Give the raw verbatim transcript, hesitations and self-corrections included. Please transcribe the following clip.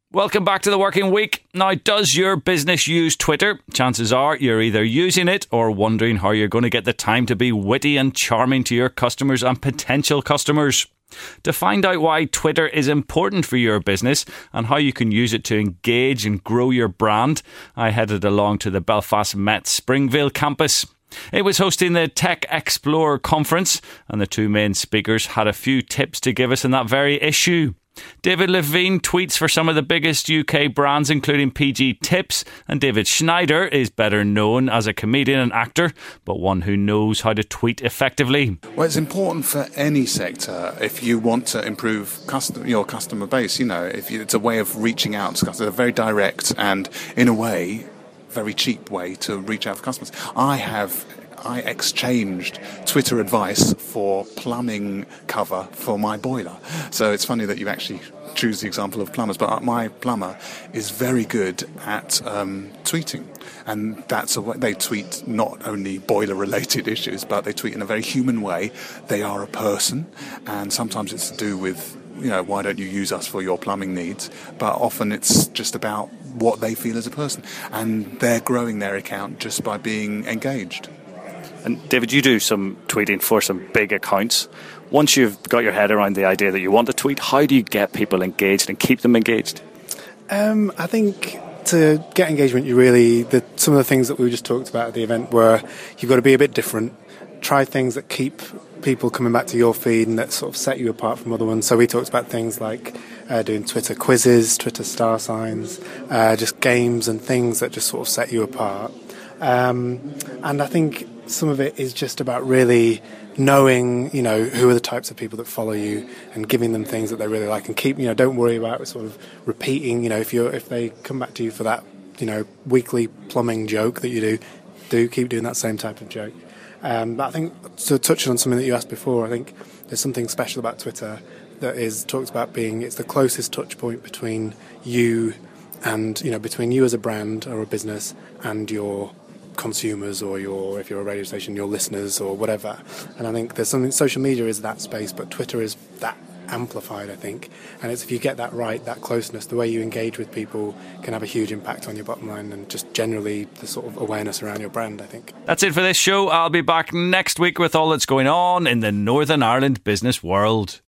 Welcome back to the Working Week. Now, does your business use Twitter? Chances are you're either using it or wondering how you're going to get the time to be witty and charming to your customers and potential customers. To find out why Twitter is important for your business and how you can use it to engage and grow your brand, I headed along to the Belfast Met Springvale campus. It was hosting the Tech Explorer conference, and the two main speakers had a few tips to give us on that very issue. David Levine tweets for some of the biggest U K brands, including P G Tips, and David Schneider is better known as a comedian and actor, but one who knows how to tweet effectively. Well, it's important for any sector if you want to improve custom, your customer base. You know, if you, it's a way of reaching out to customers, a very direct and, in a way, very cheap way to reach out to customers. I have I exchanged Twitter advice for plumbing cover for my boiler. So it's funny that you actually choose the example of plumbers, but my plumber is very good at um, tweeting. And that's a way they tweet not only boiler-related issues, but they tweet in a very human way. They are a person, and sometimes it's to do with, you know, why don't you use us for your plumbing needs? But often it's just about what they feel as a person. And they're growing their account just by being engaged. And David, you do some tweeting for some big accounts. Once you've got your head around the idea that you want to tweet, how do you get people engaged and keep them engaged? Um, I think to get engagement, you really, the, some of the things that we just talked about at the event were you've got to be a bit different. Try things that keep people coming back to your feed and that sort of set you apart from other ones. So we talked about things like uh, doing Twitter quizzes, Twitter star signs, uh, just games and things that just sort of set you apart. Um, and I think some of it is just about really knowing, you know, who are the types of people that follow you and giving them things that they really like, and keep, you know, don't worry about sort of repeating, you know, if you're, if they come back to you for that, you know, weekly plumbing joke that you do, do keep doing that same type of joke. Um, but I think, to touch on something that you asked before, I think there's something special about Twitter that is talked about being, it's the closest touch point between you and, you know, between you as a brand or a business and your consumers, or your, if you're a radio station, your listeners or whatever. And I think there's something, social media is that space, but Twitter is that amplified, I think. And it's, if you get that right, that closeness, the way you engage with people can have a huge impact on your bottom line and just generally the sort of awareness around your brand, I think. That's it for this show. I'll be back next week with all that's going on in the Northern Ireland business world.